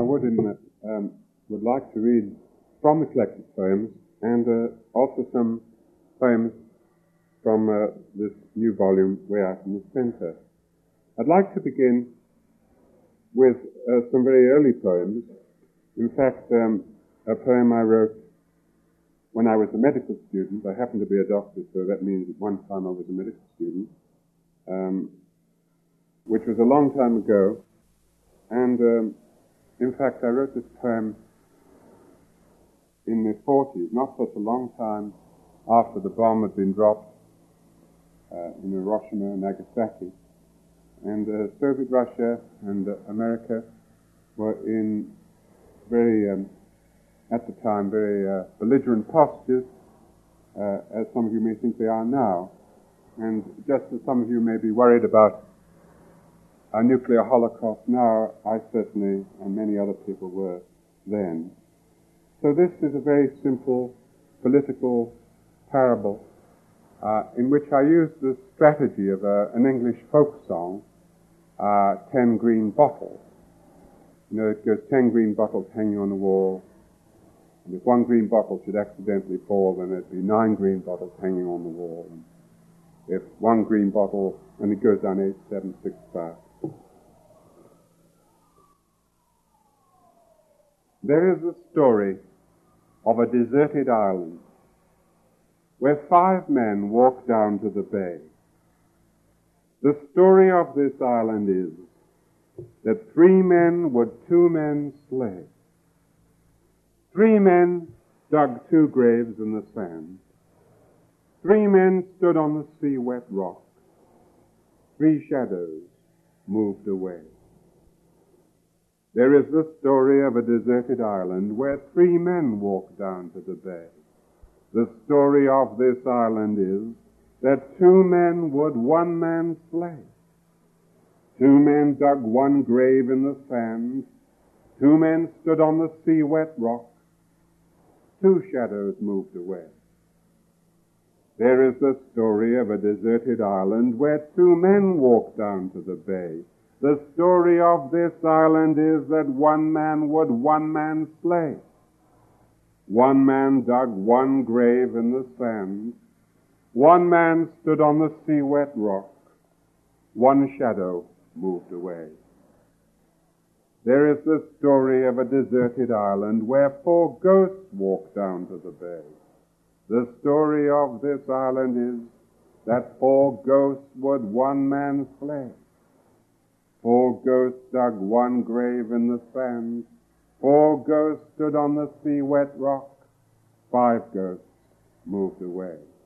would like to read from the collected poems and also some poems from this new volume, Way Out in the Centre. I'd like to begin with some very early poems. In fact, a poem I wrote when I was a medical student. I happen to be a doctor, so that means at one time I was a medical student, which was a long time ago. And in fact, I wrote this poem in the 40s, not such a long time after the bomb had been dropped in Hiroshima and Nagasaki. And Soviet Russia and America were in very, at the time, very belligerent postures, as some of you may think they are now. And just as some of you may be worried about a nuclear holocaust now, I certainly, and many other people were then. So this is a very simple political parable in which I use the strategy of an English folk song, 10 green bottles. You know, it goes 10 green bottles hanging on the wall, and if one green bottle should accidentally fall, then there'd be 9 green bottles hanging on the wall. And if one green bottle, and it goes down 8, 7, 6, 5. There is a story of a deserted island where 5 men walk down to the bay. The story of this island is that 3 men would 2 men slay. 3 men dug 2 graves in the sand. 3 men stood on the sea-wet rock. 3 shadows moved away. There is the story of a deserted island where 3 men walk down to the bay. The story of this island is that 2 men would 1 man slay. 2 men dug 1 grave in the sand. 2 men stood on the sea-wet rock. 2 shadows moved away. There is the story of a deserted island where 2 men walk down to the bay. The story of this island is that 1 man would 1 man slay. 1 man dug 1 grave in the sand. 1 man stood on the sea-wet rock. 1 shadow moved away. There is the story of a deserted island where 4 ghosts walk down to the bay. The story of this island is that 4 ghosts would 1 man slay. 4 ghosts dug 1 grave in the sand. 4 ghosts stood on the sea-wet rock. 5 ghosts moved away.